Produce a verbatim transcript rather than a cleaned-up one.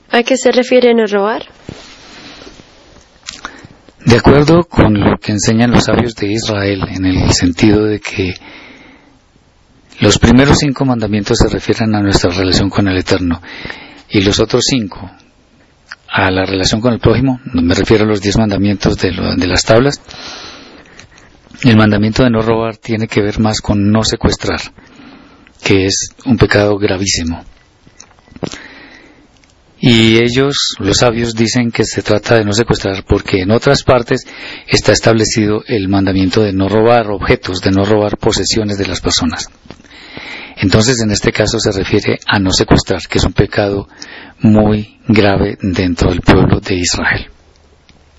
¿A qué se refiere no robar? De acuerdo con lo que enseñan los sabios de Israel, en el sentido de que los primeros cinco mandamientos se refieren a nuestra relación con el Eterno y los otros cinco a la relación con el prójimo, me refiero a los diez mandamientos de, lo, de las tablas. El mandamiento de no robar tiene que ver más con no secuestrar, que es un pecado gravísimo. Y ellos, los sabios, dicen que se trata de no secuestrar porque en otras partes está establecido el mandamiento de no robar objetos, de no robar posesiones de las personas. Entonces, en este caso se refiere a no secuestrar, que es un pecado muy grave dentro del pueblo de Israel.